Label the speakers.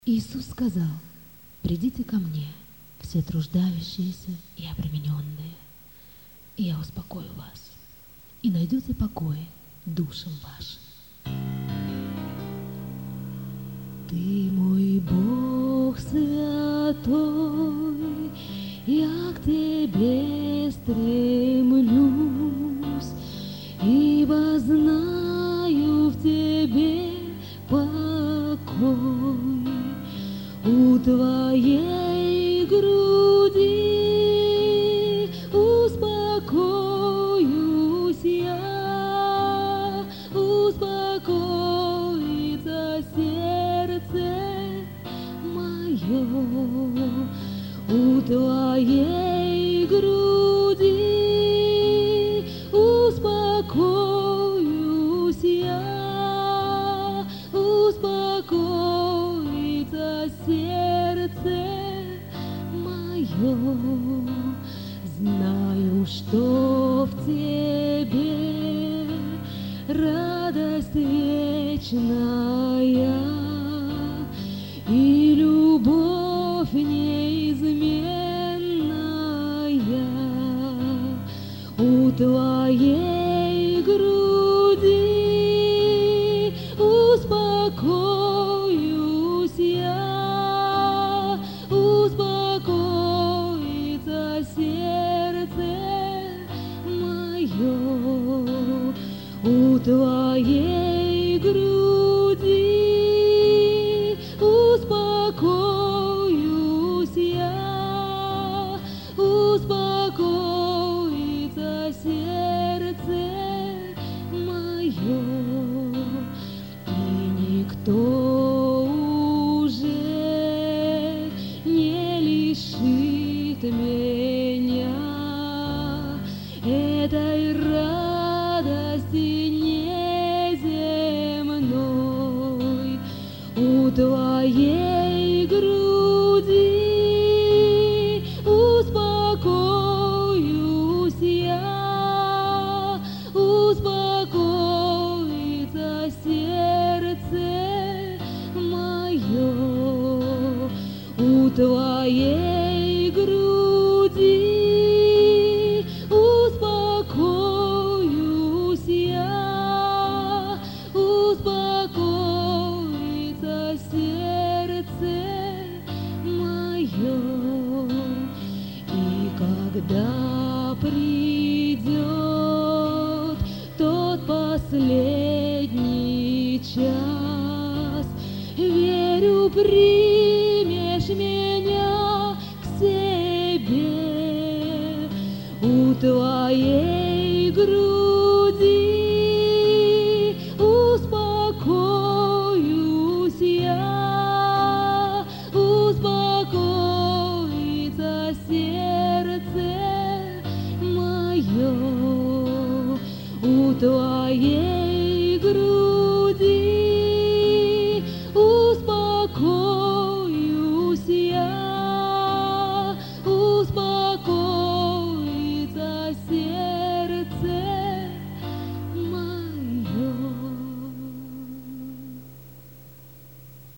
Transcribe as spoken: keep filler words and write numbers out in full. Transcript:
Speaker 1: Иисус сказал: «Придите ко мне, все труждающиеся и обремененные, и я успокою вас, и найдете покой душам вашим». Ты мой Бог святой, я к Тебе стремлюсь, ибо знаю в Тебе покой. У Твоей груди успокоюсь я, успокоится сердце мое. У Твоей груди успокоюсь я, успокоится сердце мое. Знаю, что в Тебе радость вечная и любовь неизменная. У Твоей груди успокоюсь я, успокоится сердце мое. У Твоей груди успокоюсь я, успокоится сердце мое. И никто уже не лишит меня этой радости неземной. У Твоей груди успокоюсь я, успокоится сердце мое. У Твоей груди успокоюсь я, успокоится сердце мое. И когда придет тот последний час, верю, примешь меня к себе. У Твоей груди успокоюсь я, успокоится сердце мое. У Твоей груди